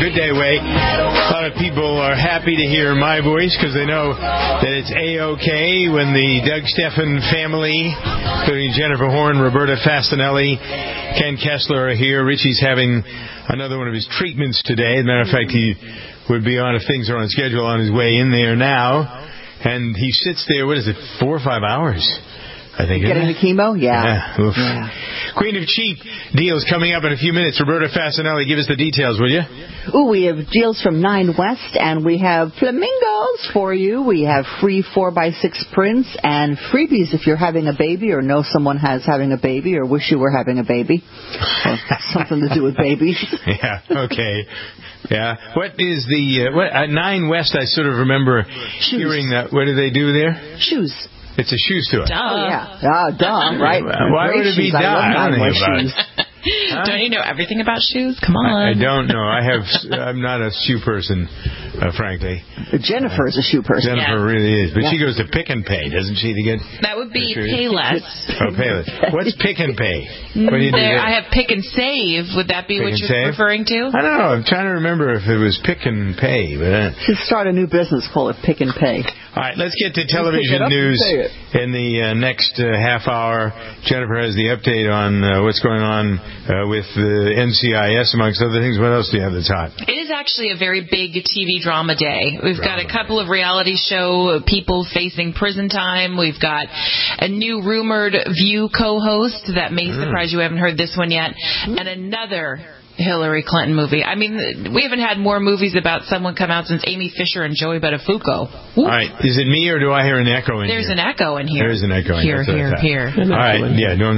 Good Day way. A lot of people are happy to hear my voice because they know that it's A-OK when the Doug Steffen family, including Jennifer Horn, Roberta Fastanelli, Ken Kessler are here. Richie's having another one of his treatments today. As a matter of fact, he would be on, if things are on schedule, on his way in there now. And he sits there, what is it, 4 or 5 hours? I think. Getting the chemo? Yeah. Queen of Cheap deals coming up in a few minutes. Roberta Fastanelli, give us the details, will you? Ooh, we have deals from 9 West, and we have flamingos for you. We have free 4x6 prints and freebies if you're having a baby or know someone has having a baby or wish you were having a baby. Well, something to do with babies. Yeah, okay. Yeah. What is the... at 9 West, I sort of remember hearing that. What do they do there? Shoes. It's a shoe store. Duh. Oh, yeah. Duh, right. Why would it be duh? I don't know about it. Don't you know everything about shoes? Come on. I don't know. I'm not a shoe person, frankly. Jennifer is a shoe person. Jennifer really is. But she goes to Pick and Pay, doesn't she, to get... That would be Payless. Oh, Payless. What's Pick and Pay? What do you do there? I have Pick and Save. Would that be what you're referring to? I don't know. I'm trying to remember if it was Pick and Pay. But should start a new business called Pick and Pay. All right, let's get to television news in the next half hour. Jennifer has the update on what's going on with the NCIS, amongst other things. What else do you have that's hot? It is actually a very big TV drama day. We've got a couple of reality show people facing prison time. We've got a new rumored View co-host that may surprise you. We haven't heard this one yet. And another Hillary Clinton movie. I mean, we haven't had more movies about someone come out since Amy Fisher and Joey Buttafuoco. All right. Is it me or do I hear an echo in There's here? an echo in here. There's an echo in here. Here. All right. Yeah. No.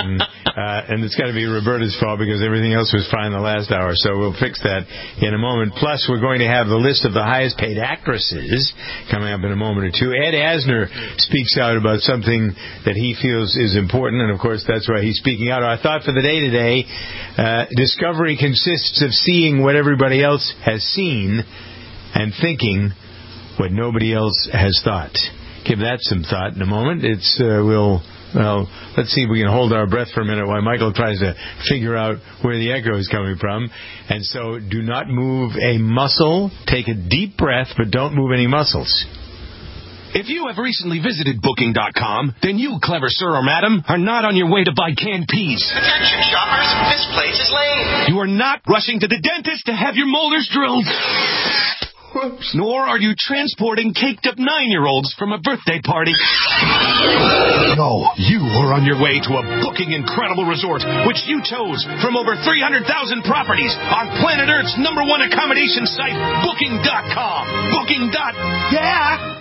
And it's got to be Roberta's fault because everything else was fine the last hour. So we'll fix that in a moment. Plus, we're going to have the list of the highest paid actresses coming up in a moment or two. Ed Asner speaks out about something that he feels is important. And, of course, that's why he's speaking out. Our thought for the day today, discovery consists of seeing what everybody else has seen and thinking what nobody else has thought. Give that some thought in a moment. Let's see if we can hold our breath for a minute while Michael tries to figure out where the echo is coming from. And so do not move a muscle. Take a deep breath, but don't move any muscles. If you have recently visited Booking.com, then you, clever sir or madam, are not on your way to buy canned peas. Attention shoppers, this place is lame. You are not rushing to the dentist to have your molars drilled. Whoops. Nor are you transporting caked-up 9-year-olds from a birthday party. No, you are on your way to a Booking Incredible Resort, which you chose from over 300,000 properties on planet Earth's #1 accommodation site, Booking.com. Yeah!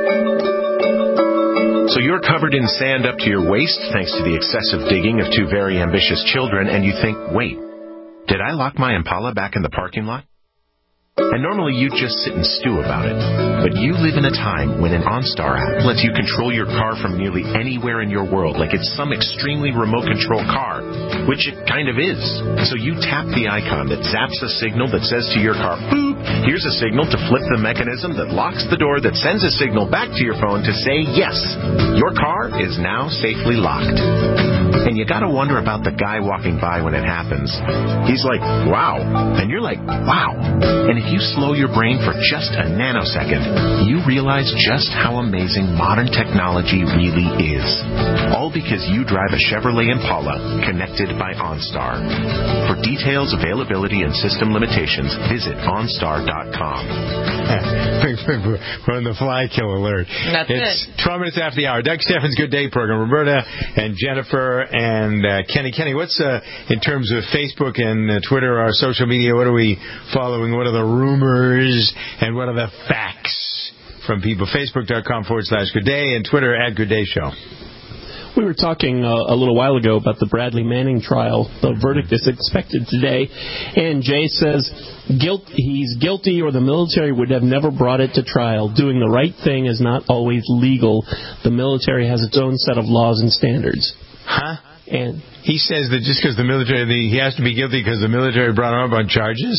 So you're covered in sand up to your waist thanks to the excessive digging of 2 very ambitious children, and you think, wait, did I lock my Impala back in the parking lot? And normally you'd just sit and stew about it. But you live in a time when an OnStar app lets you control your car from nearly anywhere in your world, like it's some extremely remote control car, which it kind of is. So you tap the icon that zaps a signal that says to your car, boop, here's a signal to flip the mechanism that locks the door that sends a signal back to your phone to say, yes, your car is now safely locked. And you gotta wonder about the guy walking by when it happens. He's like, wow. And you're like, wow. And if you slow your brain for just a nanosecond, you realize just how amazing modern technology really is. All because you drive a Chevrolet Impala connected by OnStar. For details, availability, and system limitations, visit OnStar.com. We're on the fly kill alert. It's 12 minutes after the hour. Doug Steffen's Good Day program. Roberta and Jennifer and Kenny. Kenny, what's in terms of Facebook and Twitter, our social media, what are we following? What are the rumors and what are the facts from people? Facebook.com/Good Day and Twitter @Good Day Show. We were talking a little while ago about the Bradley Manning trial. The verdict is expected today. And Jay says he's guilty or the military would have never brought it to trial. Doing the right thing is not always legal. The military has its own set of laws and standards. Huh? And he says that just because the military, he has to be guilty because the military brought him up on charges?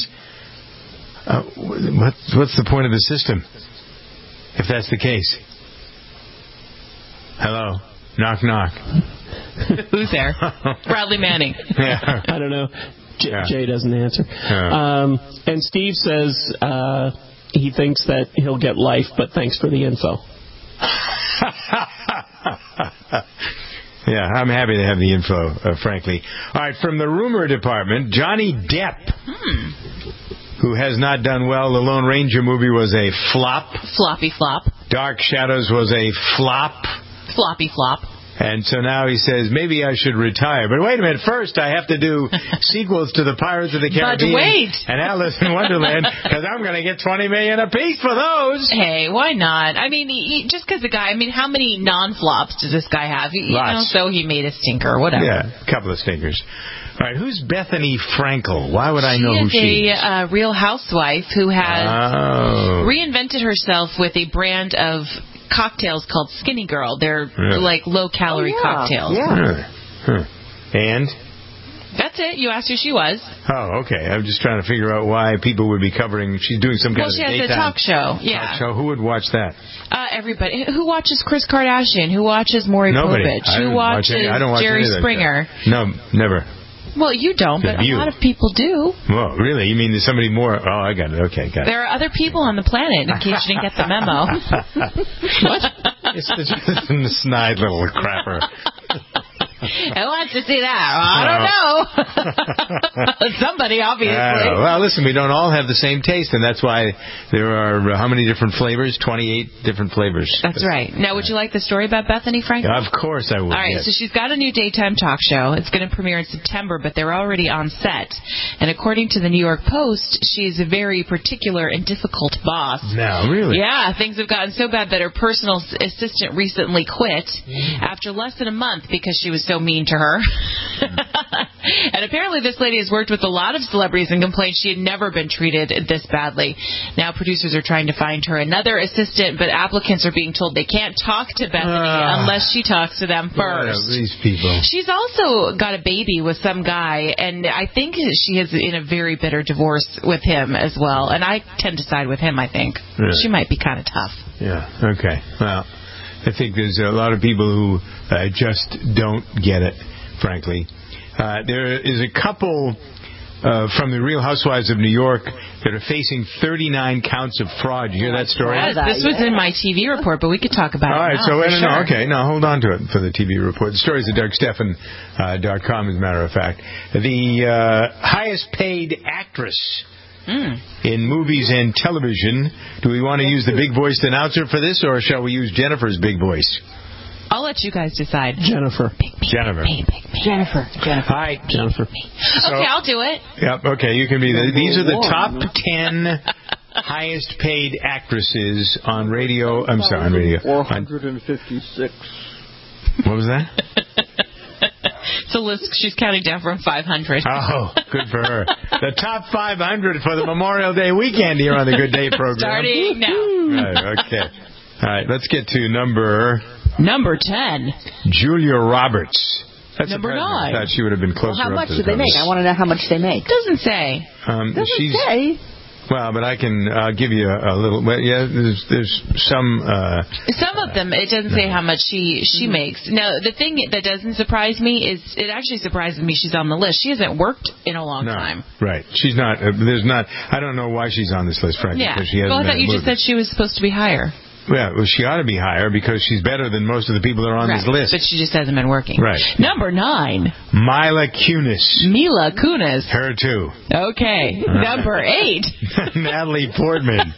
What's the point of the system, if that's the case? Hello? Knock, knock. Who's there? Bradley Manning. Yeah. I don't know. Jay doesn't answer. And Steve says he thinks that he'll get life, but thanks for the info. Yeah, I'm happy to have the info, frankly. All right, from the rumor department, Johnny Depp, who has not done well. The Lone Ranger movie was a flop. Floppy flop. Dark Shadows was a flop. Floppy flop. And so now he says, maybe I should retire. But wait a minute, first I have to do sequels to the Pirates of the Caribbean But wait. and Alice in Wonderland, because I'm going to get $20 million apiece for those. Hey, why not? I mean, just because the guy, how many non-flops does this guy have? Lots. So he made a stinker, whatever. Yeah, a couple of stinkers. All right, who's Bethany Frankel? Why would I know who she is? She is a real housewife who has reinvented herself with a brand of cocktails called Skinny Girl. They're like low-calorie cocktails. Yeah. And? That's it. You asked who she was. Oh, okay. I'm just trying to figure out why people would be covering. She's doing some kind of daytime. Well, she has a talk show. Yeah. Talk show. Who would watch that? Everybody. Who watches Kris Kardashian? Who watches Maury Nobody. Povich? Who watches Jerry Springer? No, never. Well, you don't, but a lot of people do. Well, really? You mean there's somebody more? Oh, I got it. Okay, got it. There are other people on the planet, in case you didn't get the memo. What? It's the snide little crapper. Who wants to see that? I don't know. Somebody, obviously. Well, listen, we don't all have the same taste, and that's why there are how many different flavors? 28 different flavors. That's right. Now, would you like the story about Bethany Frankel? Of course I would. All right, so she's got a new daytime talk show. It's going to premiere in September, but they're already on set. And according to the New York Post, she's a very particular and difficult boss. No, really? Yeah, things have gotten so bad that her personal assistant recently quit after less than a month because she was so mean to her. And apparently this lady has worked with a lot of celebrities and complained she had never been treated this badly. Now producers are trying to find her another assistant, but applicants are being told they can't talk to Bethany unless she talks to them first. These people. She's also got a baby with some guy, and I think she is in a very bitter divorce with him as well. And I tend to side with him, I think. Really? She might be kind of tough. Yeah, okay. Well, I think there's a lot of people who just don't get it, frankly. There is a couple from the Real Housewives of New York that are facing 39 counts of fraud. You hear that story? Yes, this was in my TV report, but we could talk about it. All right, now, now hold on to it for the TV report. The story is at DougStephan.com, as a matter of fact. The highest paid actress in movies and television. Do we want to use the big voiced announcer for this, or shall we use Jennifer's big voice? I'll let you guys decide. Jennifer. Jennifer. Jennifer. Hi, Jennifer. Okay, I'll do it. Yep. Okay, you can be. These are the top 10 highest paid actresses on radio. I'm sorry, on radio. 456. What was that? It's a list she's counting down from 500. Oh, good for her. The top 500 for the Memorial Day weekend here on the Good Day program. Starting now. Right, okay. All right, let's get to number 10. Julia Roberts. That's Number 9. I thought she would have been closer. How much up to do they make? I want to know how much they make. Doesn't say. Doesn't say. Well, but I can give you a little. Well, yeah, there's some. Some of them, it doesn't say how much she makes. Now, the thing that doesn't surprise me is it actually surprises me she's on the list. She hasn't worked in a long time. Right. She's not. There's not. I don't know why she's on this list, frankly. Yeah. Because she hasn't Well, I thought you moved. just said she was supposed to be higher. Yeah, well, she ought to be higher because she's better than most of the people that are on this list. But she just hasn't been working. Right. Number 9. Mila Kunis. Mila Kunis. Her too. Okay. Number 8. Natalie Portman.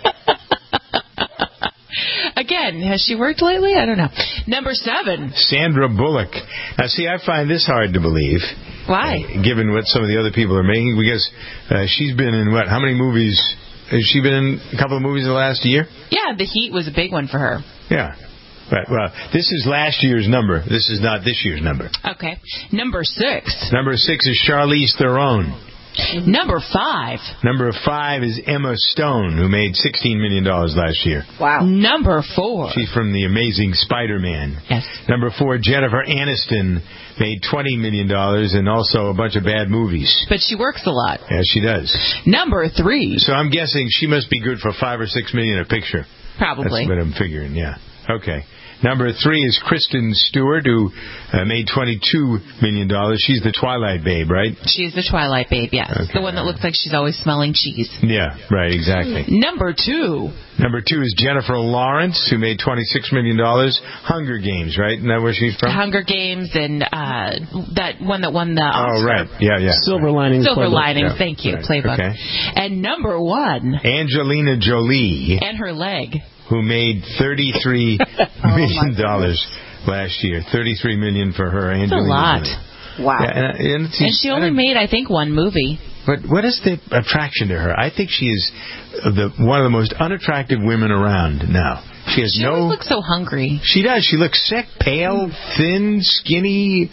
Again, has she worked lately? I don't know. Number 7. Sandra Bullock. Now, see, I find this hard to believe. Why? Given what some of the other people are making, because she's been in what? How many movies? Has she been in a couple of movies in the last year? Yeah, The Heat was a big one for her. Yeah. Right. Well, this is last year's number. This is not this year's number. Okay. Number 6. Number 6 is Charlize Theron. Number 5. Number 5 is Emma Stone, who made $16 million last year. Wow. Number 4. She's from The Amazing Spider-Man. Yes. Number 4, Jennifer Aniston made $20 million and also a bunch of bad movies. But she works a lot. Yeah, she does. Number 3. So I'm guessing she must be good for $5 or $6 million a picture. Probably. That's what I'm figuring, yeah. Okay. Number 3 is Kristen Stewart, who made $22 million. She's the Twilight Babe, right? She's the Twilight Babe, yes. Okay. The one that looks like she's always smelling cheese. Yeah, right, exactly. Number 2. Number 2 is Jennifer Lawrence, who made $26 million. Hunger Games, right? Isn't that where she's from? Hunger Games and that one that won the Oscar. Oh, right. Yeah. Silver Linings. Silver Playbook. Linings, Yeah. thank you, Right. Playbook. Okay. And number 1, Angelina Jolie, and her leg. who made $33 million last year. $33 million for her. That's a Angelina lot. Jolie. Wow. Yeah, And she only made, I think, 1 movie. But what is the attraction to her? I think she is one of the most unattractive women around now. She has She always looks so hungry. She does. She looks sick, pale, thin, skinny,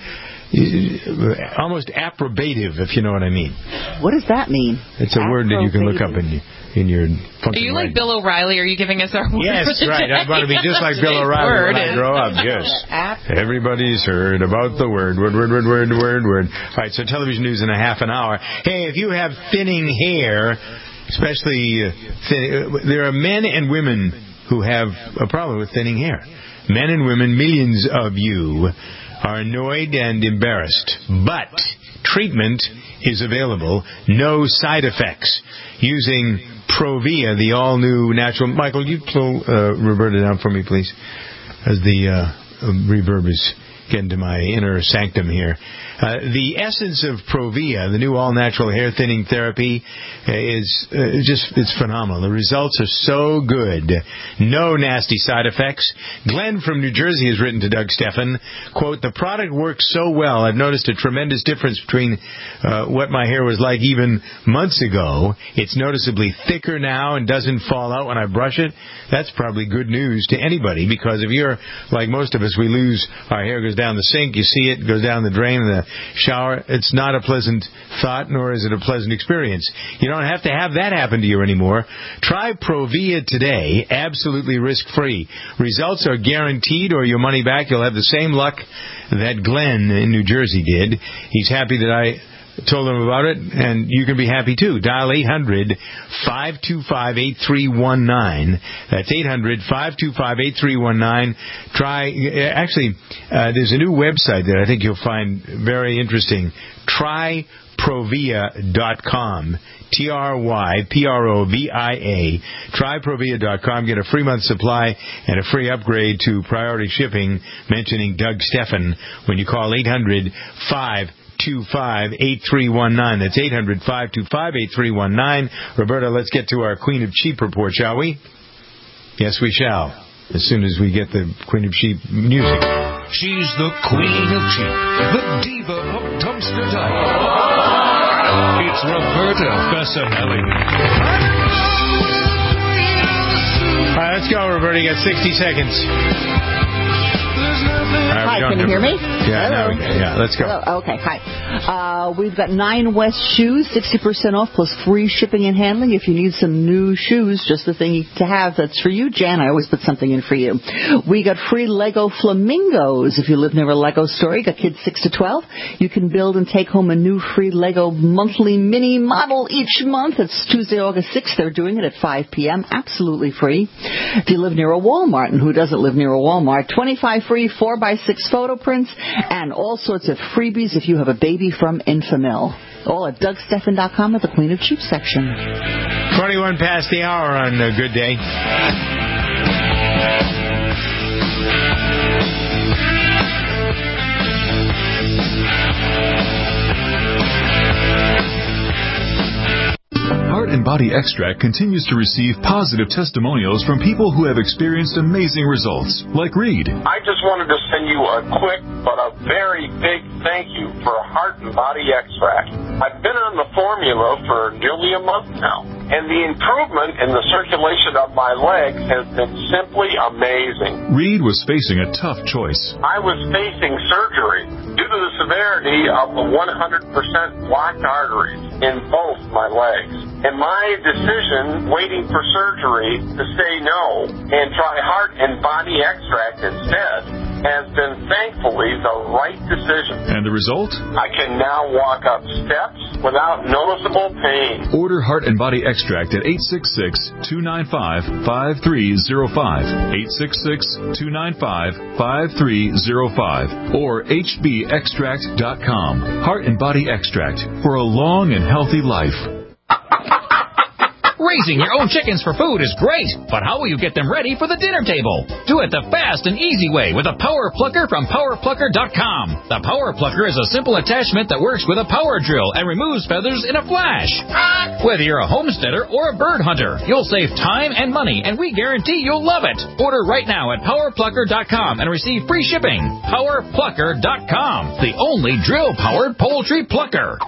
almost approbative, if you know what I mean. What does that mean? It's a word that you can look up in your Are funky you writing. like Bill O'Reilly? Are you giving us our word? Yes, for the right. day? I'm going to be just like Bill O'Reilly when I grow up. Yes. Everybody's heard about the word. Word. All right, so television news in a half an hour. Hey, if you have thinning hair, especially there are men and women who have a problem with thinning hair. Men and women, millions of you, are annoyed and embarrassed. But treatment is available. No side effects. Using Provia, the all-new natural... Michael, you pull Roberta down for me, please, as the reverb is getting to my inner sanctum here. The essence of Provia, the new all-natural hair thinning therapy, is it's phenomenal. The results are so good. No nasty side effects. Glenn from New Jersey has written to Doug Steffen, quote, "The product works so well, I've noticed a tremendous difference between what my hair was like even months ago. It's noticeably thicker now and doesn't fall out when I brush it." That's probably good news to anybody, because if you're like most of us, we lose our hair, goes down the sink, you see it, goes down the drain in the shower. It's not a pleasant thought, nor is it a pleasant experience. You don't have to have that happen to you anymore. Try Provia today, absolutely risk-free. Results are guaranteed, or your money back. You'll have the same luck that Glenn in New Jersey did. He's happy that I told him about it, and you can be happy too. Dial 800-525-8319. That's 800-525-8319. There's a new website that I think you'll find very interesting. TryProvia.com. TryProvia. TryProvia.com. Get a free month supply and a free upgrade to priority shipping, mentioning Doug Steffen, when you call 800-525-8319. That's 800-525-8319. Roberta, let's get to our Queen of Cheap report, shall we? Yes, we shall, as soon as we get the Queen of Cheap music. She's the Queen of Cheap, the diva of dumpster diving. It's Roberta Fessanelli. All right, let's go, Roberta. You got 60 seconds. Hi, can you hear me? Yeah, now we can. Yeah, let's go. Hello. Okay, hi. We've got 9 West shoes, 60% off plus free shipping and handling. If you need some new shoes, just the thing to have that's for you, Jan. I always put something in for you. We got free Lego Flamingos. If you live near a Lego store, you got kids 6 to 12. You can build and take home a new free Lego monthly mini model each month. It's Tuesday, August 6th. They're doing it at 5 p.m. Absolutely free. If you live near a Walmart, and who doesn't live near a Walmart, 25 free 4x6 photo prints and all sorts of freebies if you have a baby from Infamil. All at DougSteffen.com at the Queen of Cheap section. 21 past the hour on a good day. Heart and Body Extract continues to receive positive testimonials from people who have experienced amazing results, like Reed. I just wanted to send you a quick but a very big thank you for Heart and Body Extract. I've been on the formula for nearly a month now, and the improvement in the circulation of my legs has been simply amazing. Reed was facing a tough choice. I was facing surgery due to the severity of the 100% blocked arteries in both my legs. And my decision, waiting for surgery, to say no and try Heart and Body Extract instead, has been thankfully the right decision. And the result? I can now walk up steps without noticeable pain. Order Heart and Body Extract at 866-295-5305, 866-295-5305, or hbextract.com. Heart and Body Extract for a long and healthy life. Raising your own chickens for food is great, but how will you get them ready for the dinner table? Do it the fast and easy way with a Power Plucker from PowerPlucker.com. The Power Plucker is a simple attachment that works with a power drill and removes feathers in a flash. Whether you're a homesteader or a bird hunter, you'll save time and money, and we guarantee you'll love it. Order right now at PowerPlucker.com and receive free shipping. PowerPlucker.com, the only drill-powered poultry plucker.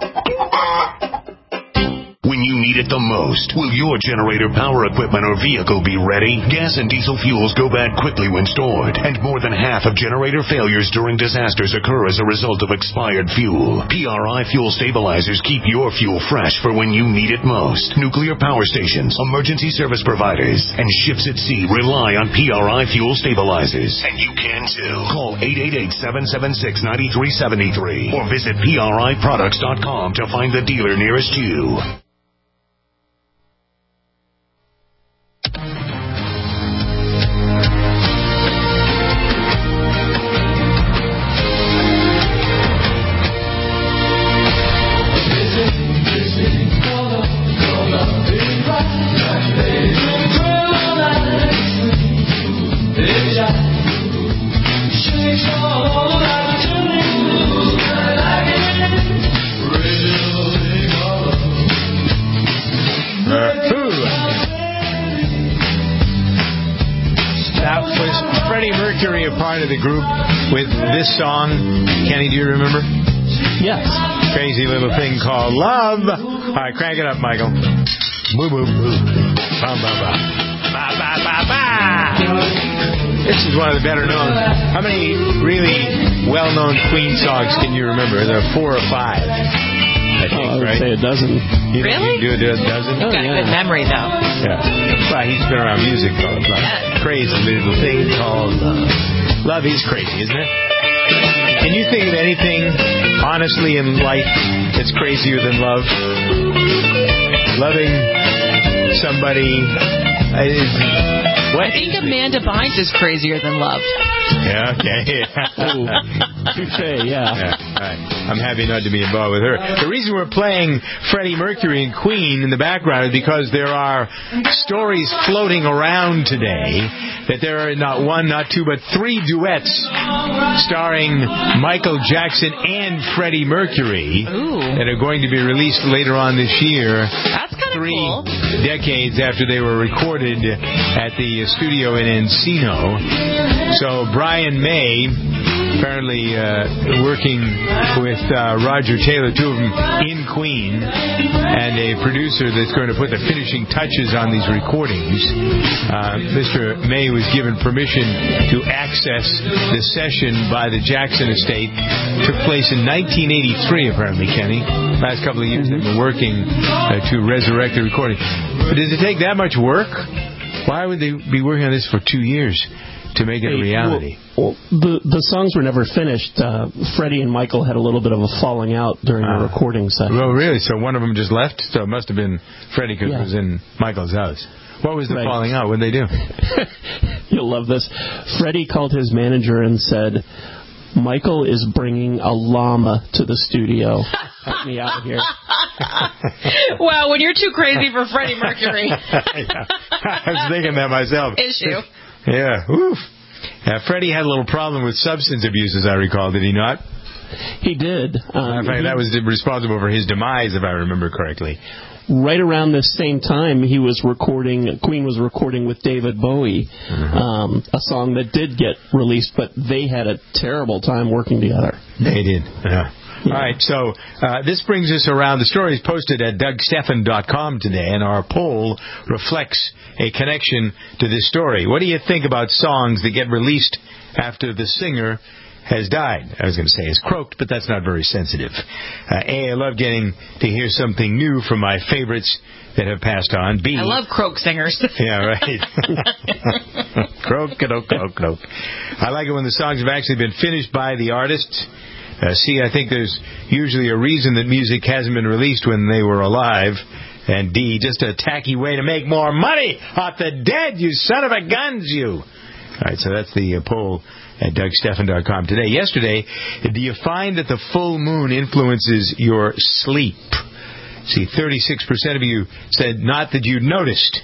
When you need it the most, will your generator, power equipment, or vehicle be ready? Gas and diesel fuels go bad quickly when stored, and more than half of generator failures during disasters occur as a result of expired fuel. PRI Fuel Stabilizers keep your fuel fresh for when you need it most. Nuclear power stations, emergency service providers, and ships at sea rely on PRI Fuel Stabilizers. And you can too. Call 888-776-9373 or visit PRIproducts.com to find the dealer nearest you. Part of the group with this song. Kenny, do you remember? Yes. Crazy little thing called Love. All right, crank it up, Michael. Boo, boo, boo. Ba, ba, ba. Ba, ba, ba, ba. This is one of the better known. How many really well-known Queen songs can you remember? There are 4 or 5. I think, I would right? say a dozen. You really? Do a dozen? You've got a good memory, though. Yeah. Well, he's been around music called Love. Yeah. Crazy little thing called Love. Love is crazy, isn't it? Can you think of anything, honestly, in life that's crazier than love? Loving somebody is... What? I think Amanda Bynes is crazier than love. Yeah, okay. Touché, yeah. Right. I'm happy not to be involved with her. The reason we're playing Freddie Mercury and Queen in the background is because there are stories floating around today that there are not 1, not 2, but 3 duets starring Michael Jackson and Freddie Mercury that are going to be released later on this year. That's kind of cool. 3 decades after they were recorded at the studio in Encino. So Brian May, apparently working with Roger Taylor, 2 of them in Queen, and a producer that's going to put the finishing touches on these recordings. Mr. May was given permission to access the session by the Jackson estate. Took place in 1983, apparently, Kenny. Last couple of years they've been working to resurrect the recording. But does it take that much work? Why would they be working on this for 2 years to make it a reality? Well, the songs were never finished. Freddie and Michael had a little bit of a falling out during the recording session. Oh, really? So one of them just left? So it must have been Freddie because it was in Michael's house. What was the falling out? What did they do? You'll love this. Freddie called his manager and said, Michael is bringing a llama to the studio. Help me out here. Wow, when you're too crazy for Freddie Mercury. I was thinking that myself. Issue. Yeah. Oof. Freddie had a little problem with substance abuse, as I recall, did he not? He did. In fact, that was responsible for his demise, if I remember correctly. Right around this same time, Queen was recording with David Bowie, a song that did get released, but they had a terrible time working together. They did, yeah. All right, so this brings us around. The story is posted at DougStephan.com today, and our poll reflects a connection to this story. What do you think about songs that get released after the singer has died. I was going to say has croaked, but that's not very sensitive. A, I love getting to hear something new from my favorites that have passed on. B, I love croak singers. Yeah, right. Croak, croak, croak, croak. I like it when the songs have actually been finished by the artist. C, I think there's usually a reason that music hasn't been released when they were alive. And D, just a tacky way to make more money off the dead, you son of a guns, you. All right, so that's the poll at DougStephan.com today. Yesterday, do you find that the full moon influences your sleep? See, 36% of you said not that you'd noticed.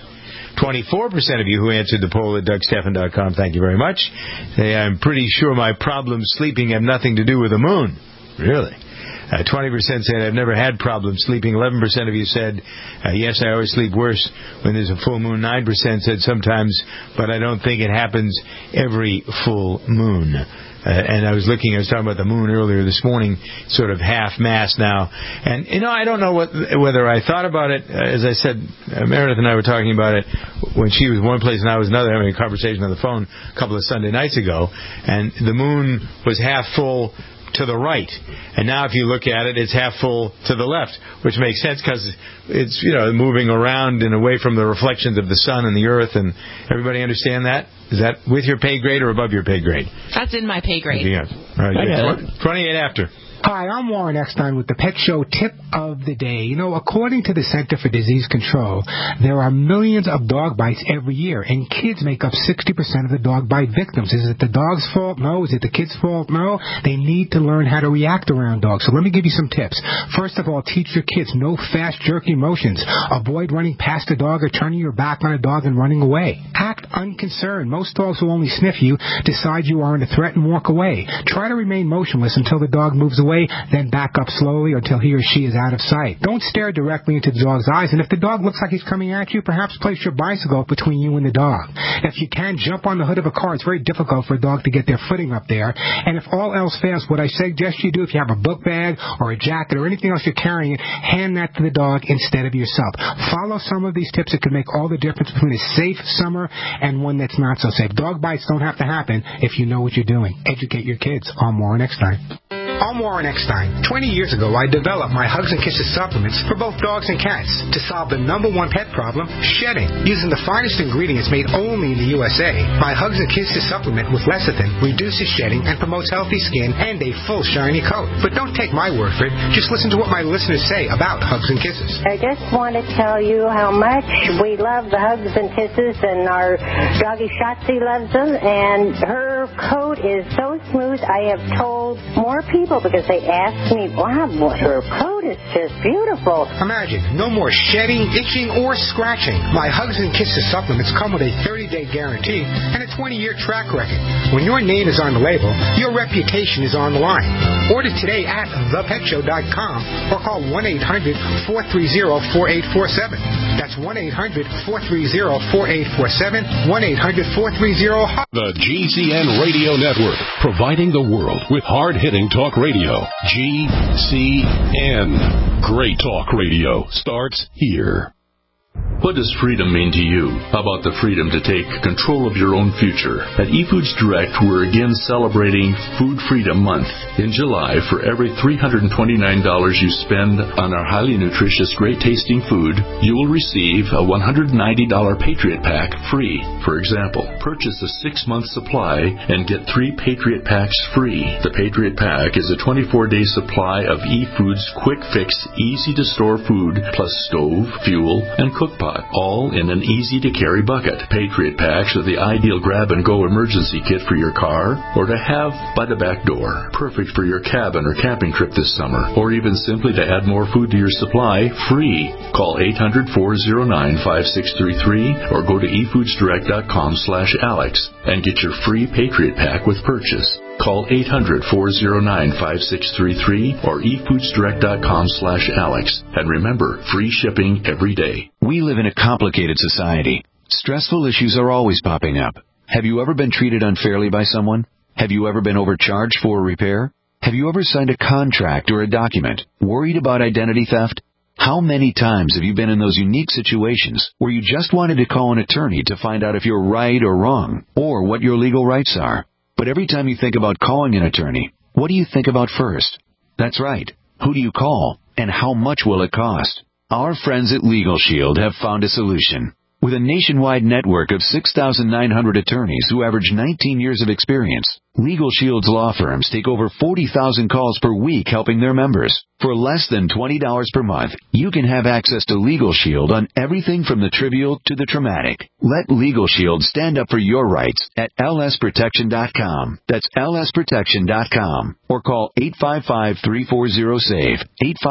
24% of you who answered the poll at DougStephan.com, thank you very much, say, I'm pretty sure my problems sleeping have nothing to do with the moon. Really? 20% said, I've never had problems sleeping. 11% of you said, yes, I always sleep worse when there's a full moon. 9% said sometimes, but I don't think it happens every full moon. And I was talking about the moon earlier this morning, sort of half-mast now. And, I don't know whether I thought about it. As I said, Meredith and I were talking about it when she was one place and I was another, having a conversation on the phone a couple of Sunday nights ago. And the moon was half full to the right. And now if you look at it, it's half full to the left, which makes sense because it's, moving around and away from the reflections of the sun and the earth. And everybody understand that? Is that with your pay grade or above your pay grade? That's in my pay grade. Yeah. All right. 28 after. Hi, I'm Warren Eckstein with the Pet Show Tip of the Day. According to the Center for Disease Control, there are millions of dog bites every year, and kids make up 60% of the dog bite victims. Is it the dog's fault? No. Is it the kid's fault? No. They need to learn how to react around dogs. So let me give you some tips. First of all, teach your kids no fast, jerky motions. Avoid running past a dog or turning your back on a dog and running away. Act unconcerned. Most dogs will only sniff you, decide you aren't a threat, and walk away. Try to remain motionless until the dog moves away, then back up slowly until he or she is out of sight. Don't stare directly into the dog's eyes, and if the dog looks like he's coming at you, perhaps place your bicycle between you and the dog. If you can, jump on the hood of a car. It's very difficult for a dog to get their footing up there. And if all else fails, what I suggest you do, if you have a book bag or a jacket or anything else you're carrying, hand that to the dog instead of yourself. Follow some of these tips. It can make all the difference between a safe summer and one that's not so safe. Dog bites don't have to happen if you know what you're doing. Educate your kids. I'm Warren Eckstein. I'm Warren Eckstein. 20 years ago, I developed my Hugs and Kisses supplements for both dogs and cats to solve the #1 pet problem, shedding. Using the finest ingredients made only in the USA, my Hugs and Kisses supplement with lecithin reduces shedding and promotes healthy skin and a full shiny coat. But don't take my word for it. Just listen to what my listeners say about Hugs and Kisses. I just want to tell you how much we love the Hugs and Kisses, and our doggy Shotzi loves them, and her coat is so smooth. I have told more people because they ask me, wow, her coat is just beautiful. Imagine, no more shedding, itching, or scratching. My Hugs and Kisses supplements come with a 30-day guarantee and a 20-year track record. When your name is on the label, your reputation is on the line. Order today at thepetshow.com or call 1-800-430-4847. That's 1-800-430-4847, 1-800-430... The GCN Radio Network, providing the world with hard-hitting talk radio. GCN. Great talk radio starts here. What does freedom mean to you? How about the freedom to take control of your own future? At eFoods Direct, we're again celebrating Food Freedom Month. In July, for every $329 you spend on our highly nutritious, great-tasting food, you will receive a $190 Patriot Pack free. For example, purchase a 6-month supply and get 3 Patriot Packs free. The Patriot Pack is a 24-day supply of eFoods quick-fix, easy-to-store food, plus stove, fuel, and cook pot, all in an easy-to-carry bucket. Patriot Packs are the ideal grab-and-go emergency kit for your car or to have by the back door. Perfect for your cabin or camping trip this summer, or even simply to add more food to your supply, free. Call 800-409-5633 or go to efoodsdirect.com/Alex and get your free Patriot Pack with purchase. Call 800-409-5633 or efoodsdirect.com/Alex. And remember, free shipping every day. We live in a complicated society. Stressful issues are always popping up. Have you ever been treated unfairly by someone? Have you ever been overcharged for a repair? Have you ever signed a contract or a document worried about identity theft? How many times have you been in those unique situations where you just wanted to call an attorney to find out if you're right or wrong, or what your legal rights are? But every time you think about calling an attorney, what do you think about first? That's right. Who do you call, and how much will it cost? Our friends at Legal Shield have found a solution. With a nationwide network of 6,900 attorneys who average 19 years of experience, Legal Shield's law firms take over 40,000 calls per week helping their members. For less than $20 per month, you can have access to Legal Shield on everything from the trivial to the traumatic. Let Legal Shield stand up for your rights at lsprotection.com. That's lsprotection.com. Or call 855-340-SAVE,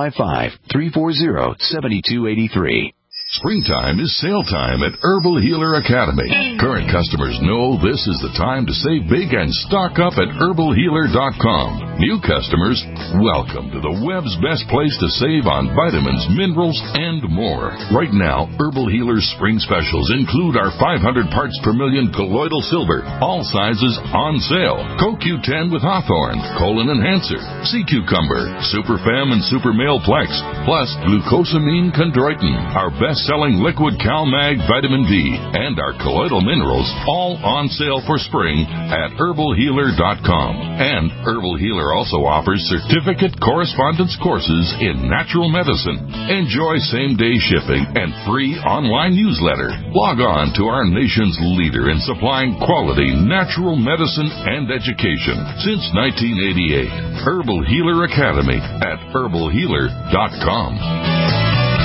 855-340-7283. Springtime is sale time at Herbal Healer Academy. Current customers know this is the time to save big and stock up at herbalhealer.com. New customers, welcome to the web's best place to save on vitamins, minerals, and more. Right now, Herbal Healer's spring specials include our 500 parts per million colloidal silver, all sizes on sale. CoQ10 with Hawthorne, Colon Enhancer, Sea Cucumber, Super Fem and Super Male Plex, plus glucosamine chondroitin, our best-selling liquid CalMag vitamin D, and our colloidal minerals, all on sale for spring at herbalhealer.com. And Herbal Healer also offers certificate correspondence courses in natural medicine. Enjoy same-day shipping and free online newsletter. Log on to our nation's leader in supplying quality natural medicine and education since 1988. Herbal Healer Academy at herbalhealer.com.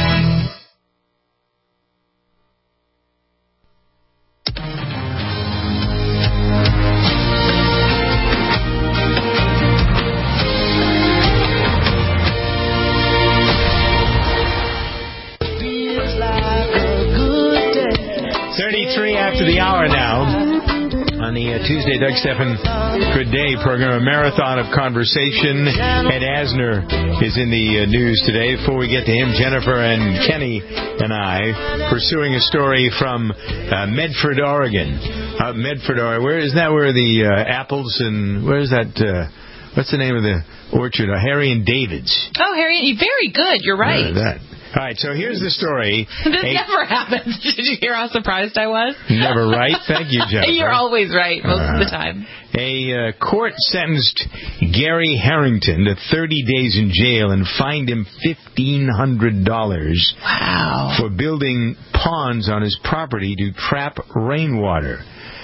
After the hour now on the Tuesday Doug Stephan Good Day program, a marathon of conversation. Ed Asner is in the news today. Before we get to him, Jennifer and Kenny and I pursuing a story from Medford, Oregon. Medford, Oregon. Where is that? Where the apples and where is that? What's the name of the orchard? Harry and David's. Oh, Harry, very good. You're right. That. All right, so here's the story. This never happens. Did you hear how surprised I was? Never right. Thank you, Jennifer. You're always right most of the time. A court sentenced Gary Harrington to 30 days in jail and fined him $1,500 for building ponds on his property to trap rainwater.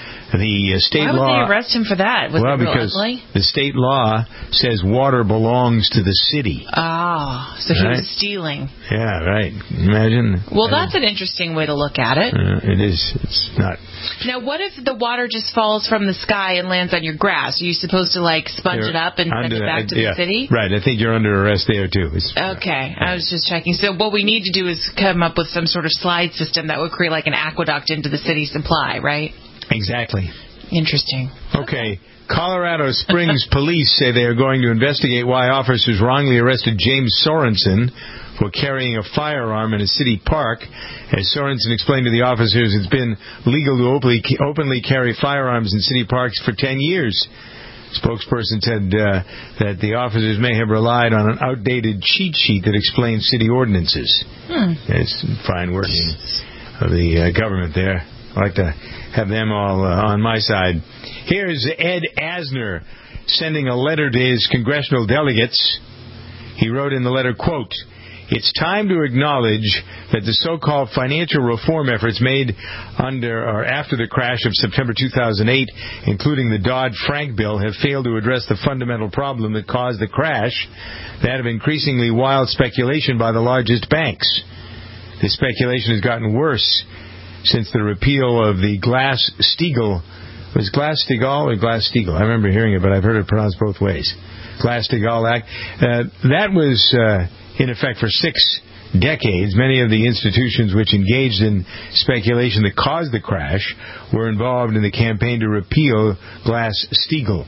The state law. Why would they arrest him for that? Was it real because ugly? The state law says water belongs to the city. Ah, so he was stealing. Yeah, right. Imagine. Well, that's an interesting way to look at it. It is. It's not. Now, what if the water just falls from the sky and lands on your grass? Are you supposed to, sponge it up and send it back to the city? Right. I think you're under arrest there, too. Okay. I was just checking. So what we need to do is come up with some sort of slide system that would create an aqueduct into the city supply, right? Exactly. Interesting. Okay. Colorado Springs police say they are going to investigate why officers wrongly arrested James Sorensen for carrying a firearm in a city park. As Sorensen explained to the officers, it's been legal to openly carry firearms in city parks for 10 years. Spokesperson said that the officers may have relied on an outdated cheat sheet that explains city ordinances. It's fine working of the government there. I'd like to have them all on my side. Here's Ed Asner sending a letter to his congressional delegates. He wrote in the letter, quote, "It's time to acknowledge that the so-called financial reform efforts made under or after the crash of September 2008, including the Dodd-Frank bill, have failed to address the fundamental problem that caused the crash, that of increasingly wild speculation by the largest banks. This speculation has gotten worse since the repeal of the Glass-Steagall, was Glass-Steagall or Glass-Steagall? I remember hearing it, but I've heard it pronounced both ways. Glass-Steagall Act. That was in effect for 6 decades. Many of the institutions which engaged in speculation that caused the crash were involved in the campaign to repeal Glass-Steagall.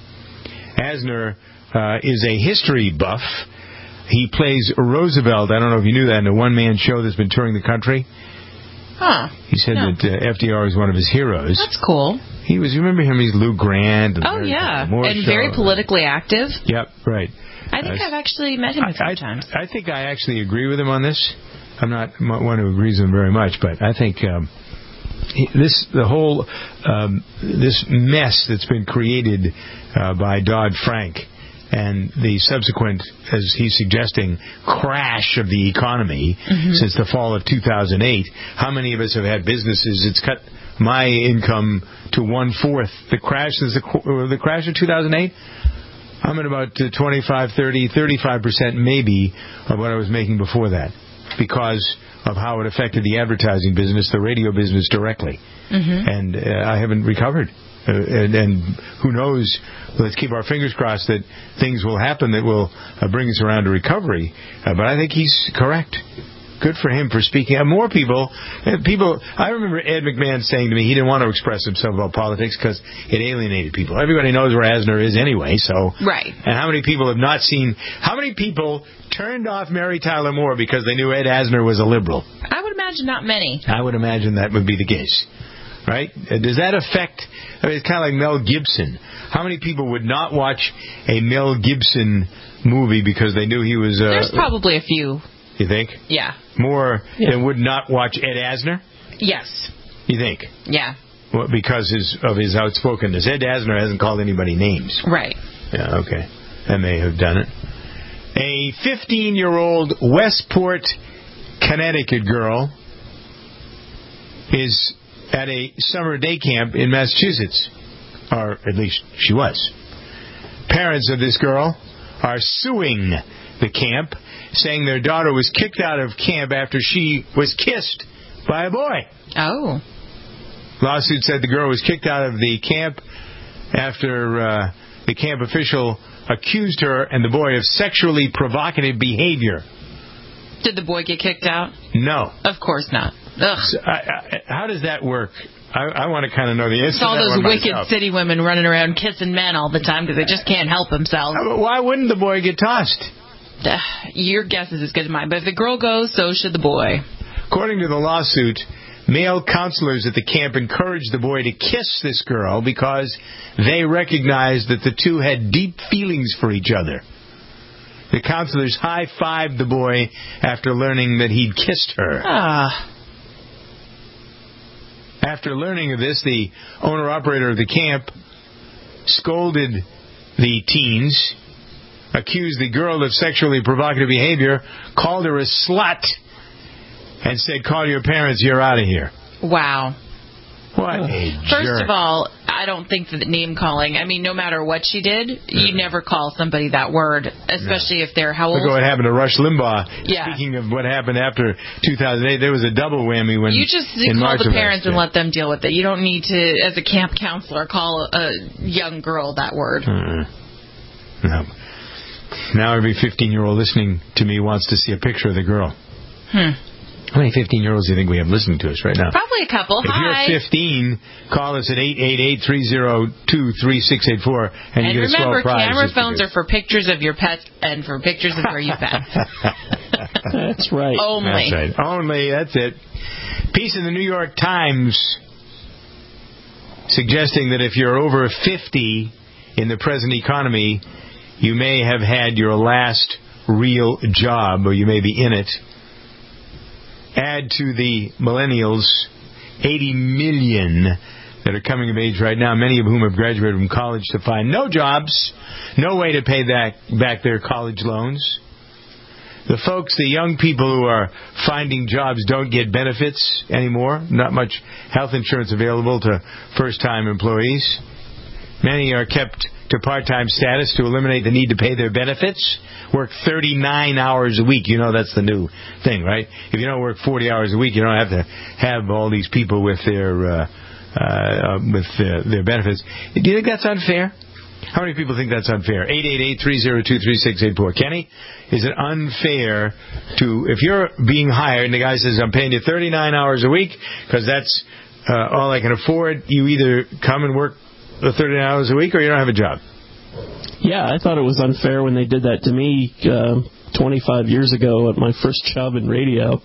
Asner is a history buff. He plays Roosevelt. I don't know if you knew that, in a one-man show that's been touring the country. Huh. He said that FDR was one of his heroes. That's cool. He was, you remember him? He's Lou Grant. And very politically active. Yep, right. I think I've actually met him a few times. I think I actually agree with him on this. I'm not one who agrees with him very much, but I think the whole this mess that's been created by Dodd-Frank and the subsequent, as he's suggesting, crash of the economy since the fall of 2008. How many of us have had businesses? It's cut my income to 1/4. The crash since the crash of 2008. I'm at about 25, 30, 35% maybe of what I was making before that, because of how it affected the advertising business, the radio business directly. And I haven't recovered. And who knows, let's keep our fingers crossed that things will happen that will bring us around to recovery. But I think he's correct. Good for him for speaking. More people, I remember Ed McMahon saying to me he didn't want to express himself about politics because it alienated people. Everybody knows where Asner is anyway, so. Right. And how many people have not seen, how many people turned off Mary Tyler Moore because they knew Ed Asner was a liberal? I would imagine not many. I would imagine that would be the case. Right? Does that affect, I mean, it's kind of like Mel Gibson. How many people would not watch a Mel Gibson movie because they knew he was... There's probably a few. You think? Yeah. More than would not watch Ed Asner? Yes. You think? Yeah. Well, because of his outspokenness. Ed Asner hasn't called anybody names. Right. Yeah, okay. That may have done it. A 15-year-old Westport, Connecticut girl is at a summer day camp in Massachusetts. Or at least she was. Parents of this girl are suing the camp, saying their daughter was kicked out of camp after she was kissed by a boy. Oh. Lawsuit said the girl was kicked out of the camp after the camp official accused her and the boy of sexually provocative behavior. Did the boy get kicked out? No. Of course not. Ugh. So, how does that work? I want to kind of know the answer to that. It's all those wicked myself. city women running around kissing men all the time because they just can't help themselves. Why wouldn't the boy get tossed? Your guess is as good as mine. But if the girl goes, so should the boy. According to the lawsuit, male counselors at the camp encouraged the boy to kiss this girl because they recognized that the two had deep feelings for each other. The counselors high-fived the boy after learning that he'd kissed her. After learning of this, the owner-operator of the camp scolded the teens, accused the girl of sexually provocative behavior, called her a slut, and said, "Call your parents, you're out of here." Wow. What a jerk. First of all, I don't think that name-calling, I mean, no matter what she did, you never call somebody that word, especially if they're how old? Look at what happened to Rush Limbaugh. Yeah. Speaking of what happened after 2008, there was a double whammy when you just in call March the of parents last and year. let them deal with it. You don't need to, as a camp counselor, call a young girl that word. No. Now every 15-year-old listening to me wants to see a picture of the girl. How many 15-year-olds do you think we have listening to us right now? Probably a couple. If you're 15, call us at 888-302-3684, and you get a remember, swell prize. camera phones are for pictures of your pets and for pictures of where you've been. That's right. Only. That's right. Only. That's it. Piece in the New York Times suggesting that if you're over 50 in the present economy, you may have had your last real job, or you may be in it. Add to the millennials 80 million that are coming of age right now, many of whom have graduated from college to find no jobs, no way to pay back their college loans. The folks, the young people who are finding jobs don't get benefits anymore. Not much health insurance available to first-time employees. Many are kept to part-time status to eliminate the need to pay their benefits. Work 39 hours a week. You know that's the new thing, right? If you don't work 40 hours a week, you don't have to have all these people with their benefits. Do you think that's unfair? How many people think that's unfair? 888-302-3684. Kenny, is it unfair to, if you're being hired and the guy says, I'm paying you 39 hours a week because that's all I can afford, you either come and work the 39 hours a week or you don't have a job? Yeah, I thought it was unfair when they did that to me 25 years ago at my first job in radio.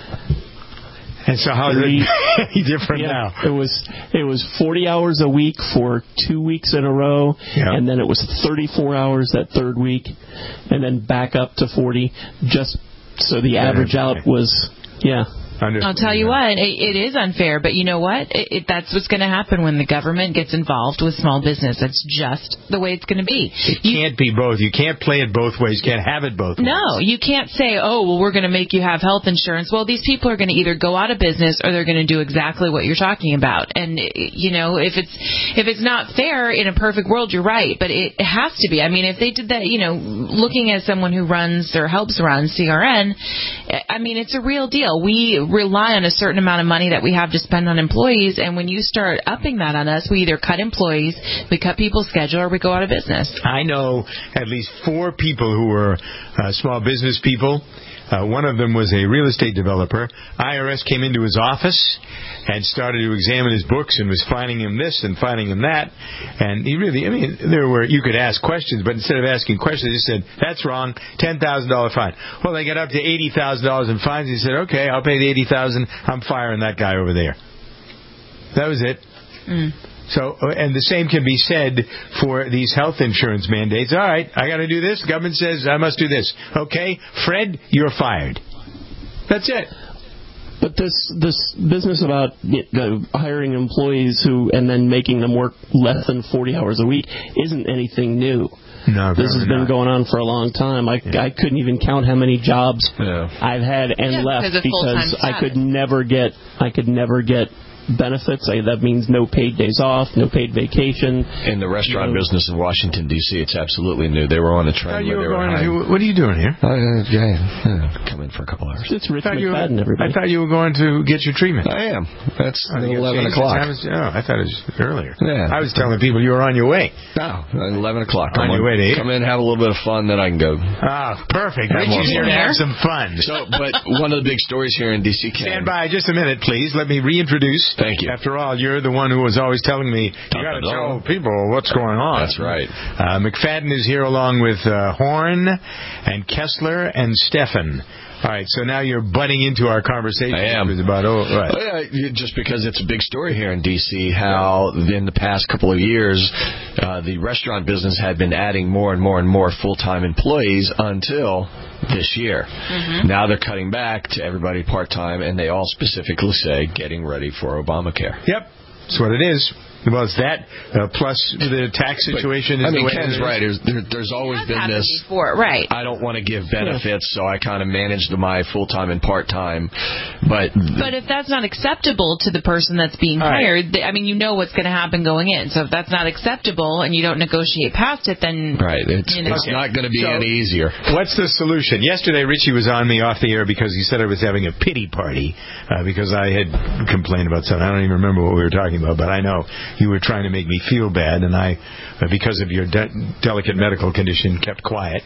And so how is it any different now? It was 40 hours a week for 2 weeks in a row, and then it was 34 hours that third week, and then back up to 40, just so the average out was, I'll tell you what, it is unfair, but you know what? That's what's going to happen when the government gets involved with small business. That's just the way it's going to be. It can't be both. You can't play it both ways. You can't have it both ways. No, you can't say, oh, well, we're going to make you have health insurance. Well, these people are going to either go out of business or they're going to do exactly what you're talking about. And, you know, if it's not fair in a perfect world, you're right, but it has to be. I mean, if they did that, you know, looking at someone who runs or helps run CRN, I mean, it's a real deal. We rely on a certain amount of money that we have to spend on employees, and when you start upping that on us, we either cut employees, we cut people's schedule, or we go out of business. I know at least 4 people who were small business people. One of them was a real estate developer. IRS came into his office and started to examine his books and was fining him this and fining him that. And he really, I mean, you could ask questions, but instead of asking questions, he said, that's wrong, $10,000 fine. Well, they got up to $80,000 in fines. He said, okay, I'll pay the $80,000. I'm firing that guy over there. That was it. So, and the same can be said for these health insurance mandates. All right, I got to do this. The government says I must do this. Okay, Fred, you're fired. That's it. But this business about hiring employees and then making them work less than 40 hours a week isn't anything new. No, this has been going on for a long time. I couldn't even count how many jobs I've had and left because I could never get benefits. That means no paid days off, no paid vacation. In the restaurant business in Washington, D.C., it's absolutely new. They were on a trend where they were hiring. What are you doing here? Come in for a couple hours. It's Rich McFadden, everybody. I thought you were going to get your treatment. I am. That's 11 o'clock. I thought it was earlier. Yeah. I was telling people you were on your way. No, 11 o'clock. On your way to come in, have a little bit of fun, then I can go. Ah, perfect. Richie's here to have some fun. But one of the big stories here in D.C. Stand by just a minute, please. Let me reintroduce. Thank you. After all, you're the one who was always telling me, you got to tell people what's going on. That's right. McFadden is here along with Horn and Kessler and Stefan. All right, so now you're butting into our conversation. I am. About, just because it's a big story here in D.C., how in the past couple of years, the restaurant business had been adding more and more full-time employees until this year. Mm-hmm. Now they're cutting back to everybody part-time, and they all specifically say getting ready for Obamacare. Yep, that's what it is. Well, it's that, plus the tax situation. Ken's right. There's always been this. Before, right. I don't want to give benefits, so I kind of manage my full-time and part-time. But if that's not acceptable to the person that's being hired, I mean, you know what's going to happen going in. So if that's not acceptable and you don't negotiate past it, then... Right. It's not going to be any easier. What's the solution? Yesterday, Richie was on me off the air because he said I was having a pity party because I had complained about something. I don't even remember what we were talking about, but I know you were trying to make me feel bad, and I, because of your delicate medical condition, kept quiet.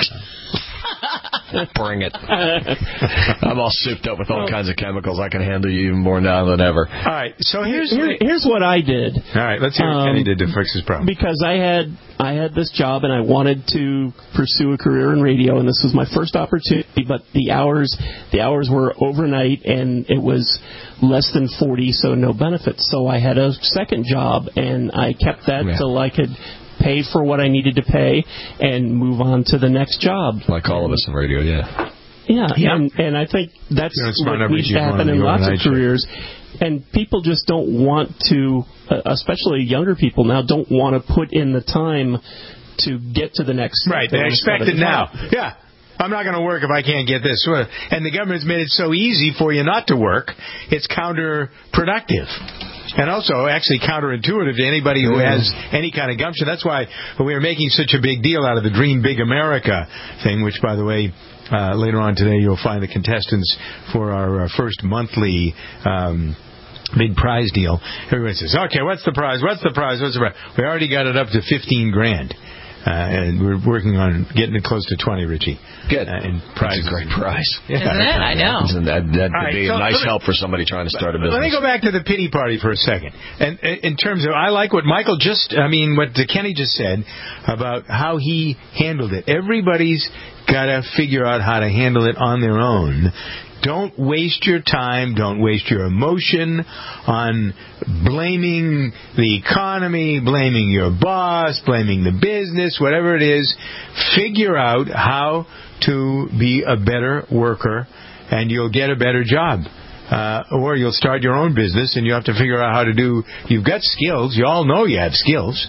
Bring it. I'm all souped up with all kinds of chemicals. I can handle you even more now than ever. All right, so here's what I did. All right, let's hear what Kenny did to fix his problem. Because I had this job and I wanted to pursue a career in radio, and this was my first opportunity. But the hours were overnight, and it was less than 40, so no benefits. So I had a second job, and I kept that till I could pay for what I needed to pay and move on to the next job. Like all of us in radio, yeah. And I think that's what needs to happen in lots of careers. And people just don't want to, especially younger people now, don't want to put in the time to get to the next step. Right, they expect it now. Yeah. I'm not going to work if I can't get this. And the government's made it so easy for you not to work, it's counterproductive. And also, actually counterintuitive to anybody who has any kind of gumption. That's why we are making such a big deal out of the Dream Big America thing, which, by the way, later on today you'll find the contestants for our first monthly big prize deal. Everybody says, okay, what's the prize? What's the prize? What's the prize? We already got it up to $15,000. And we're working on getting it close to 20, Richie. Good. And prize. That's a great prize. Yeah. Isn't it? I know. That'd be a nice help for somebody trying to start a business. Let me go back to the pity party for a second. And in terms of, I like what what Kenny just said about how he handled it. Everybody's got to figure out how to handle it on their own. Don't waste your time, don't waste your emotion on blaming the economy, blaming your boss, blaming the business, whatever it is. Figure out how to be a better worker, and you'll get a better job. or you'll start your own business and you have to figure out how to do. You've got skills. You all know you have skills.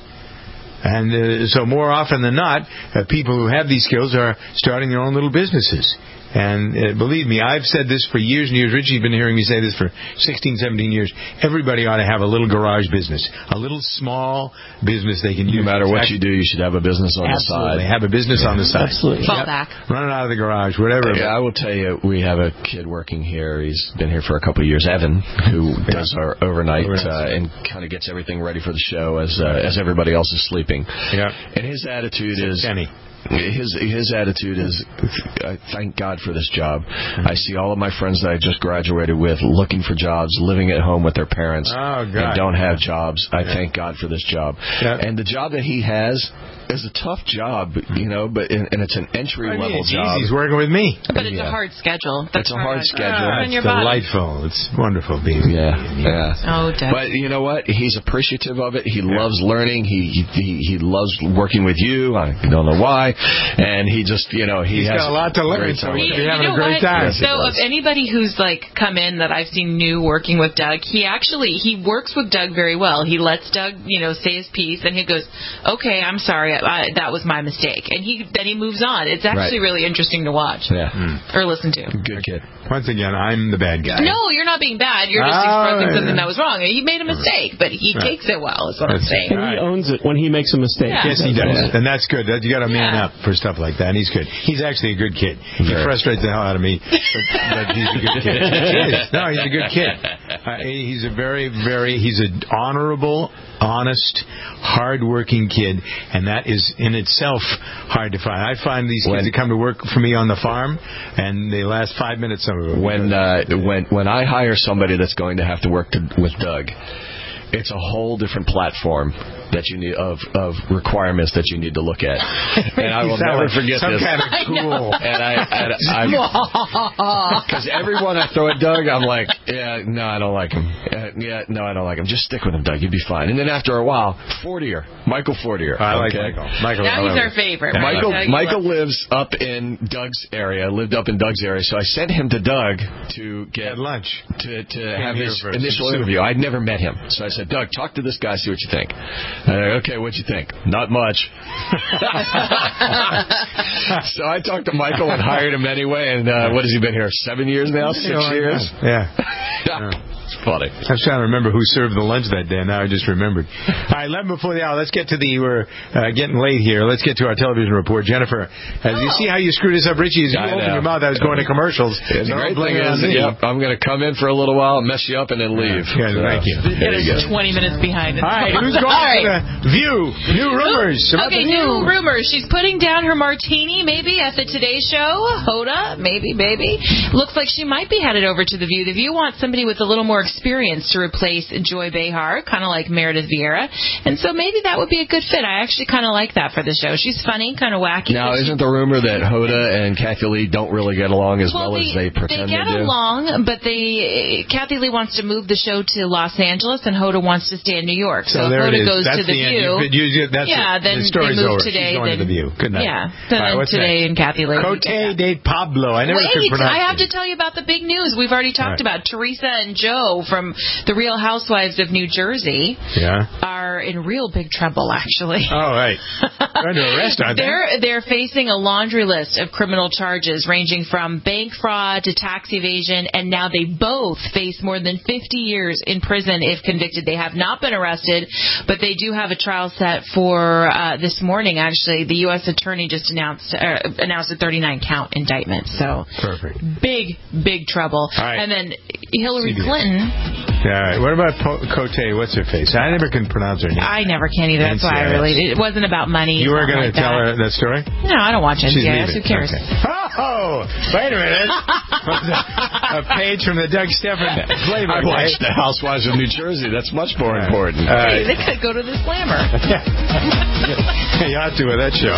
And so more often than not, people who have these skills are starting their own little businesses. And believe me, I've said this for years and years. Richie's been hearing me say this for 16, 17 years. Everybody ought to have a little garage business, a little small business they can use. No matter what you do, you should have a business on the side. Have a business on the side. Absolutely. Fall back. Run it out of the garage, whatever. Yeah, I will tell you, we have a kid working here. He's been here for a couple of years, Evan, who does our overnight and kind of gets everything ready for the show as everybody else is sleeping. Yeah. And his attitude is... Kenny. His attitude is, thank God for this job. I see all of my friends that I just graduated with looking for jobs, living at home with their parents, and don't have jobs. I thank God for this job. Yeah. And the job that he has is a tough job, but and it's an entry-level job. He's working with me. But it's a hard schedule. It's a hard schedule. It's delightful. It's wonderful being Yeah. Oh, definitely. But you know what? He's appreciative of it. He loves learning. He loves working with you. I don't know why. And he just, he's got a lot to learn, so he's having a great time. So of anybody who's come in that I've seen new working with Doug, he works with Doug very well. He lets Doug, say his piece, and he goes, okay, I'm sorry, that was my mistake. And then he moves on. It's actually really interesting to watch. Or listen to. Good kid. Once again, I'm the bad guy. No, you're not being bad. You're just expressing something that was wrong. He made a mistake, but he takes it well, is what I'm saying. And he owns it when he makes a mistake. Yes, he does. And that's good. You got to man up for stuff like that. And he's good. He's actually a good kid. He frustrates the hell out of me, but he's a good kid. No, he's a good kid. He's he's an honorable, honest, hard-working kid, and that is in itself hard to find. I find these kids that come to work for me on the farm, and they last 5 minutes. Some of them. When I hire somebody that's going to have to work with Doug, it's a whole different platform that you need of requirements that you need to look at. And I will never forget some this. Kind of cool. And because everyone I throw at Doug, I'm like, no, I don't like him. No, I don't like him. Just stick with him, Doug. You'll be fine. And then after a while, Michael Fortier. I like Michael. Now he's our favorite. Michael lives up in Doug's area. Lived up in Doug's area, so I sent him to Doug to get lunch to have his initial interview. I'd never met him, so I said, Doug, talk to this guy, see what you think. Okay, what'd you think? Not much. So I talked to Michael and hired him anyway, and what has he been here, 7 years now? 6 years? Yeah. It's funny. I was trying to remember who served the lunch that day, and now I just remembered. All right, 11 before the hour. Let's get to we're getting late here. Let's get to our television report. Jennifer, you see how you screwed this up, Richie? As you opened your mouth, I was going to commercials. The great thing is, I'm going to come in for a little while, mess you up, and then leave. Thank you. There you go. 20 minutes behind. All right, who's going to the View? New rumors. Okay, new rumors. She's putting down her martini, maybe, at the Today Show. Hoda, maybe. Looks like she might be headed over to The View. The View wants somebody with a little more experience to replace Joy Behar, kind of like Meredith Vieira. And so maybe that would be a good fit. I actually kind of like that for the show. She's funny, kind of wacky. Now, isn't the rumor that Hoda and Kathy Lee don't really get along as well as they pretend they do? They get along, but Kathy Lee wants to move the show to Los Angeles, and Hoda wants to stay in New York. So if Hoda goes to The View, then they move Today. Then The View. Good night. Yeah, then Today and Kathy Lee. Cote de Pablo. I never could pronounce I have to tell you about the big news. We've already talked about Teresa and Joe from The Real Housewives of New Jersey. Are in real big trouble, actually. Oh, right. They're under arrest, aren't they? They're facing a laundry list of criminal charges ranging from bank fraud to tax evasion, and now they both face more than 50 years in prison if convicted. They have not been arrested, but they do have a trial set for this morning, actually. The U.S. Attorney just announced a 39-count indictment. So perfect. Big trouble. Right. And then Hillary Clinton. All right. What about Cote? What's her face? I never can pronounce her name. I never can either. That's why it wasn't about money. You were going to tell her that story? No, I don't watch NCIS. Who cares? Okay. Oh, wait a minute. A page from the Doug Stephan flavor. I watched The Housewives of New Jersey. That's much more important. Hey, they could go to the Slammer. You ought to with that show.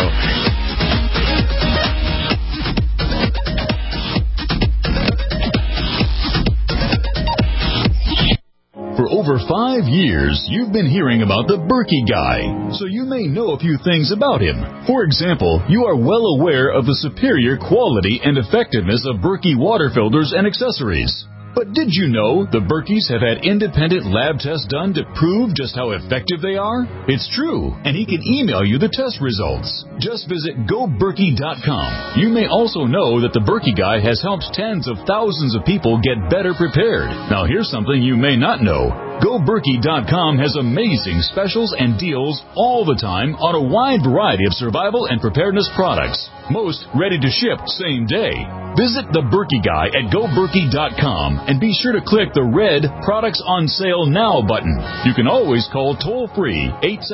For over 5 years, you've been hearing about the Berkey guy, so you may know a few things about him. For example, you are well aware of the superior quality and effectiveness of Berkey water filters and accessories. But did you know the Berkeys have had independent lab tests done to prove just how effective they are? It's true, and he can email you the test results. Just visit GoBerkey.com. You may also know that the Berkey Guy has helped tens of thousands of people get better prepared. Now here's something you may not know. GoBerkey.com has amazing specials and deals all the time on a wide variety of survival and preparedness products. Most ready to ship same day. Visit the Berkey Guy at GoBerkey.com and be sure to click the red Products on Sale Now button. You can always call toll-free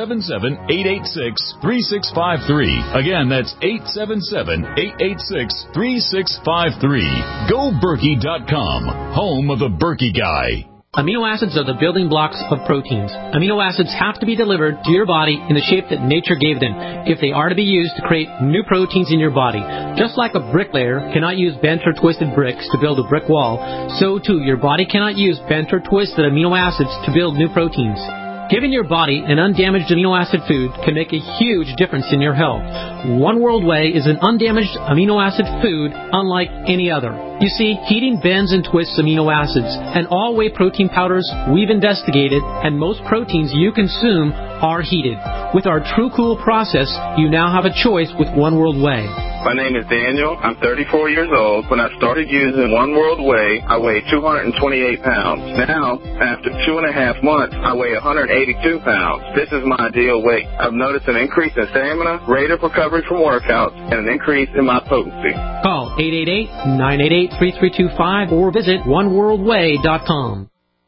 877-886-3653. Again, that's 877-886-3653. GoBerkey.com, home of the Berkey Guy. Amino acids are the building blocks of proteins. Amino acids have to be delivered to your body in the shape that nature gave them if they are to be used to create new proteins in your body. Just like a bricklayer cannot use bent or twisted bricks to build a brick wall, so too your body cannot use bent or twisted amino acids to build new proteins. Giving your body an undamaged amino acid food can make a huge difference in your health. One World Whey is an undamaged amino acid food unlike any other. You see, heating bends and twists amino acids, and all whey protein powders we've investigated, and most proteins you consume are heated. With our True Cool process, you now have a choice with One World Whey. My name is Daniel. I'm 34 years old. When I started using One World Whey, I weighed 228 pounds. Now, after 2.5 months, I weigh 182 pounds. This is my ideal weight. I've noticed an increase in stamina, rate of recovery from workouts, and an increase in my potency. Call 888-988-3325 or visit oneworldwhey.com.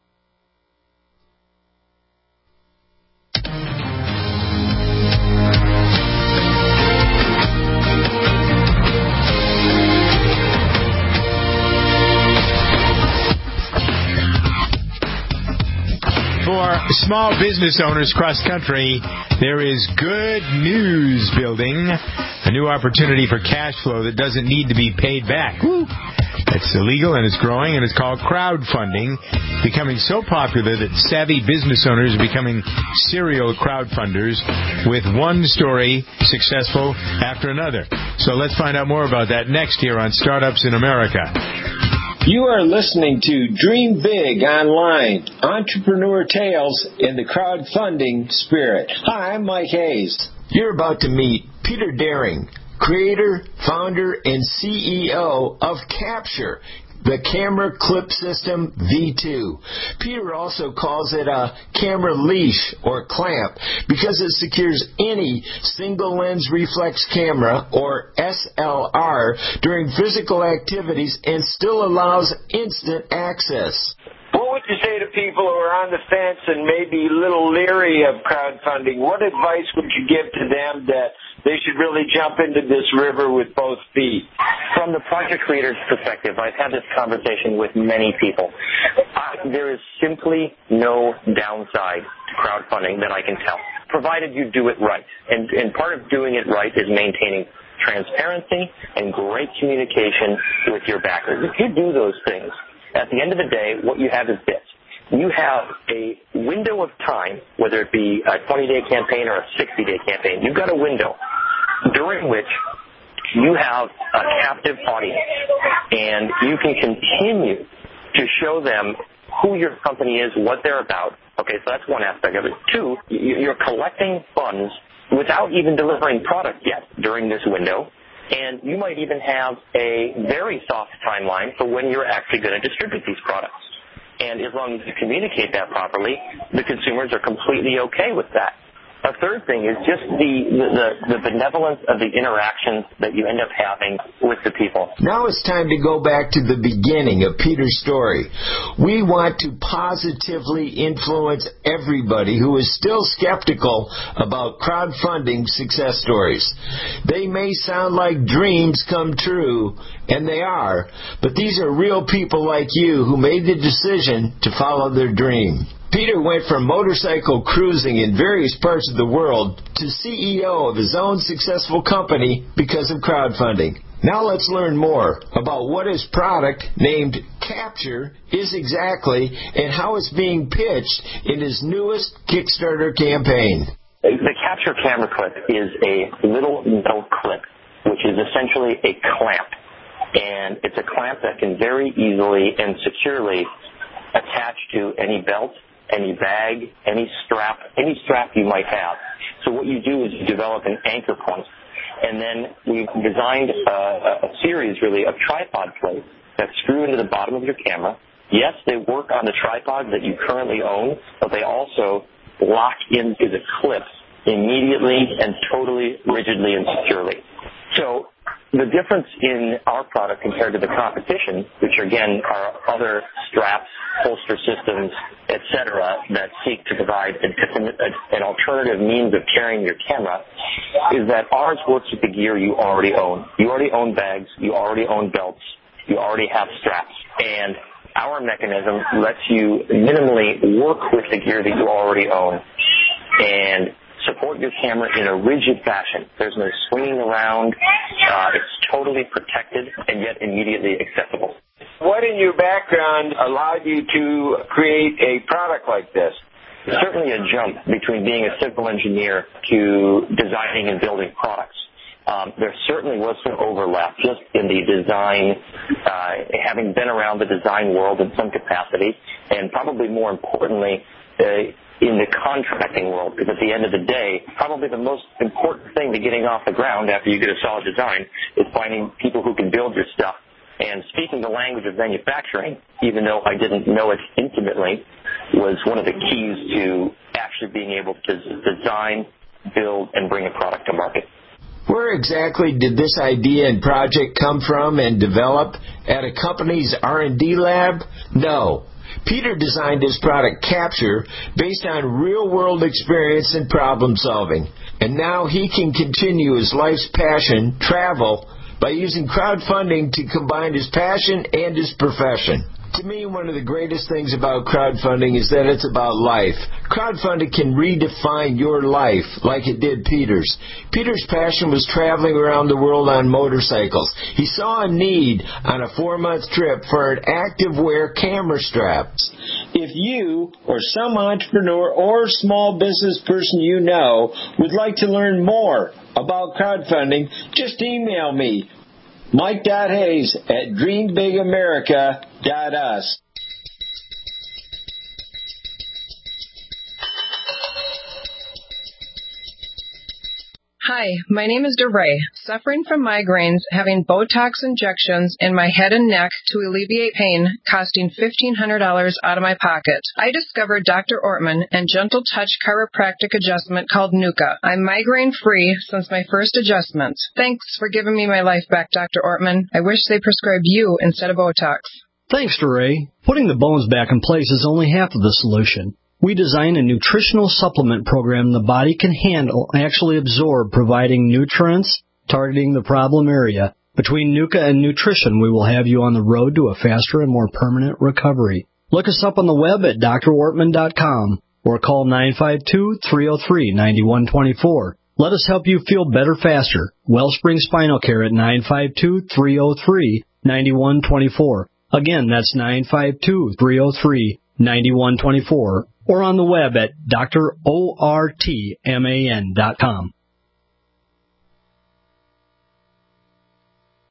For small business owners cross country, there is good news building. A new opportunity for cash flow that doesn't need to be paid back. Woo! It's illegal and it's growing, and it's called crowdfunding, becoming so popular that savvy business owners are becoming serial crowdfunders with one story successful after another. So let's find out more about that next here on Startups in America. You are listening to Dream Big Online, Entrepreneur Tales in the Crowdfunding Spirit. Hi, I'm Mike Hayes. You're about to meet Peter Daring, creator, founder, and CEO of Capture, the camera clip system V2. Peter also calls it a camera leash or clamp because it secures any single lens reflex camera or SLR during physical activities and still allows instant access. What would you say to people who are on the fence and maybe a little leery of crowdfunding? What advice would you give to them that they should really jump into this river with both feet? From the project creator's perspective, I've had this conversation with many people. There is simply no downside to crowdfunding that I can tell, provided you do it right. And part of doing it right is maintaining transparency and great communication with your backers. If you do those things, at the end of the day, what you have is this. You have a window of time, whether it be a 20-day campaign or a 60-day campaign. You've got a window during which you have a captive audience, and you can continue to show them who your company is, what they're about. Okay, so that's one aspect of it. Two, you're collecting funds without even delivering product yet during this window. And you might even have a very soft timeline for when you're actually going to distribute these products. And as long as you communicate that properly, the consumers are completely okay with that. A third thing is just the benevolence of the interactions that you end up having with the people. Now it's time to go back to the beginning of Peter's story. We want to positively influence everybody who is still skeptical about crowdfunding success stories. They may sound like dreams come true, and they are, but these are real people like you who made the decision to follow their dream. Peter went from motorcycle cruising in various parts of the world to CEO of his own successful company because of crowdfunding. Now let's learn more about what his product, named Capture, is exactly and how it's being pitched in his newest Kickstarter campaign. The Capture camera clip is a little metal clip, which is essentially a clamp. And it's a clamp that can very easily and securely attach to any belt, any bag, any strap you might have. So what you do is you develop an anchor point. And then we've designed a series, really, of tripod plates that screw into the bottom of your camera. Yes, they work on the tripod that you currently own, but they also lock into the clips immediately and totally rigidly and securely. So the difference in our product compared to the competition, which again are other straps, holster systems, etc., that seek to provide an alternative means of carrying your camera, is that ours works with the gear you already own. You already own bags, you already own belts, you already have straps, and our mechanism lets you minimally work with the gear that you already own and support your camera in a rigid fashion. There's no swinging around. It's totally protected and yet immediately accessible. What in your background allowed you to create a product like this? There's certainly a jump between being a civil engineer to designing and building products. There certainly was some overlap just in the design, having been around the design world in some capacity, and probably more importantly, in the contracting world, because at the end of the day, probably the most important thing to getting off the ground after you get a solid design is finding people who can build your stuff. And speaking the language of manufacturing, even though I didn't know it intimately, was one of the keys to actually being able to design, build, and bring a product to market. Where exactly did this idea and project come from and develop? At a company's R&D lab? No. Peter designed his product Capture based on real-world experience and problem-solving. And now he can continue his life's passion, travel, by using crowdfunding to combine his passion and his profession. To me, one of the greatest things about crowdfunding is that it's about life. Crowdfunding can redefine your life like it did Peter's. Peter's passion was traveling around the world on motorcycles. He saw a need on a 4-month trip for an active-wear camera strap. If you or some entrepreneur or small business person you know would like to learn more about crowdfunding, just email me, Mike.Hayes@dreambigamerica.us. Hi, my name is DeRay. Suffering from migraines, having Botox injections in my head and neck to alleviate pain, costing $1,500 out of my pocket. I discovered Dr. Ortman and Gentle Touch chiropractic adjustment called Nuka. I'm migraine-free since my first adjustment. Thanks for giving me my life back, Dr. Ortman. I wish they prescribed you instead of Botox. Thanks, DeRay. Putting the bones back in place is only half of the solution. We design a nutritional supplement program the body can handle and actually absorb, providing nutrients, targeting the problem area. Between Nuka and nutrition, we will have you on the road to a faster and more permanent recovery. Look us up on the web at drortman.com or call 952-303-9124. Let us help you feel better faster. Wellspring Spinal Care at 952-303-9124. Again, that's 952-303-9124. Or on the web at drortman.com.